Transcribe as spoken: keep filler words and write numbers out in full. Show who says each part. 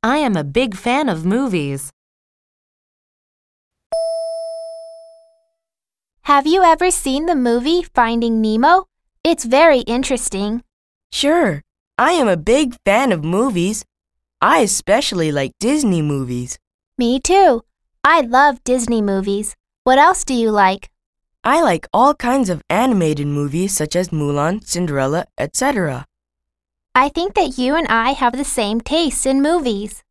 Speaker 1: I am a big fan of movies.
Speaker 2: Have you ever seen the movie Finding Nemo? It's very interesting.
Speaker 3: Sure, I am a big fan of movies. I especially like Disney movies.
Speaker 2: Me too. I love Disney movies. What else do you like?
Speaker 3: I like all kinds of animated movies such as Mulan, Cinderella, et cetera.
Speaker 2: I think that you and I have the same taste in movies.